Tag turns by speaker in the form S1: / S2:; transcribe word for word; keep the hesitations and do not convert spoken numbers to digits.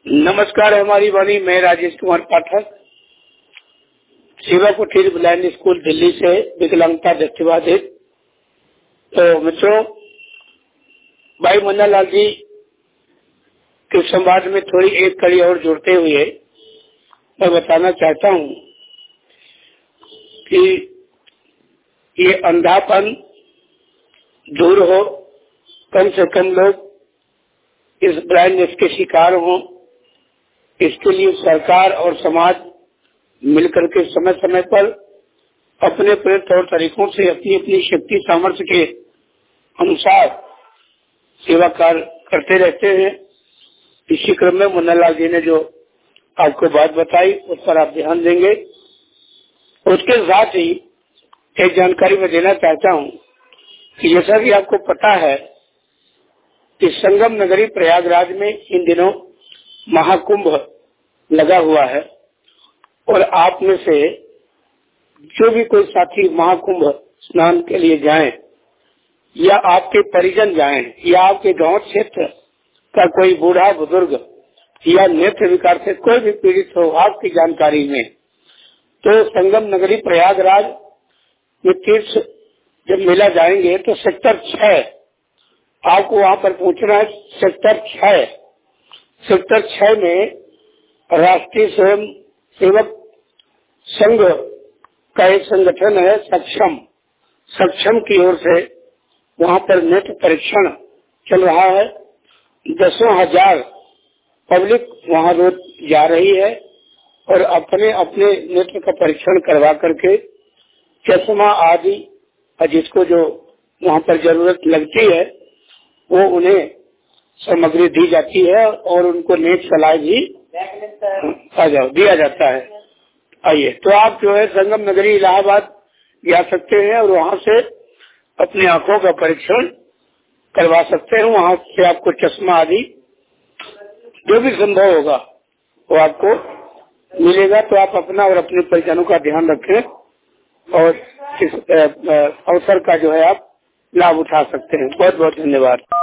S1: नमस्कार, हमारी वाणी। मैं राजेश कुमार पाठक, सेवा कुटीर ब्लाइंड स्कूल दिल्ली से विकलांगता दृष्टिबाधित। तो मित्रों, भाई मुन्ना लाल जी के संवाद में थोड़ी एक कड़ी और जोड़ते हुए मैं बताना चाहता हूँ कि ये अंधापन दूर हो, कम से कम लोग इस ब्लाइंडनेस के शिकार हों। इसके लिए सरकार और समाज मिलकर के समय समय पर अपने अपने तौर तरीकों से अपनी अपनी शक्ति सामर्थ्य के अनुसार सेवा कार्य करते रहते हैं। इसी क्रम में मुन्ना लाल जी ने जो आपको बात बताई उस पर आप ध्यान देंगे। उसके साथ ही एक जानकारी मैं देना चाहता हूँ कि जैसा कि आपको पता है कि संगम नगरी प्रयागराज में इन दिनों महाकुंभ लगा हुआ है, और आप में से जो भी कोई साथी महाकुंभ स्नान के लिए जाएं, या आपके परिजन जाएं, या आपके गांव क्षेत्र का कोई बूढ़ा बुजुर्ग या नेत्र विकार से कोई भी पीड़ित हो आपकी जानकारी में, तो संगम नगरी प्रयागराज में तीर्थ जब मेला जाएंगे तो सेक्टर छह आपको वहां पर पहुंचना है। सेक्टर छह सेक्टर छह में राष्ट्रीय स्वयं सेवक संघ का एक संगठन है सक्षम सक्षम की ओर से वहां पर नेत्र परीक्षण चल रहा है। दसों हजार पब्लिक वहां रोज जा रही है और अपने अपने नेत्र का परीक्षण करवा करके चश्मा आदि जिसको जो वहां पर जरूरत लगती है वो उन्हें सामग्री दी जाती है और उनको नेत्र सलाह भी आ जाओ दिया जाता है। आइए, तो आप जो है संगम नगरी इलाहाबाद जा सकते हैं और वहां से अपनी आंखों का परीक्षण करवा सकते हैं। वहां से आपको चश्मा आदि जो भी संभव होगा वो आपको मिलेगा। तो आप अपना और अपने परिजनों का ध्यान रखें और इस अवसर का जो है आप लाभ उठा सकते हैं। बहुत बहुत धन्यवाद।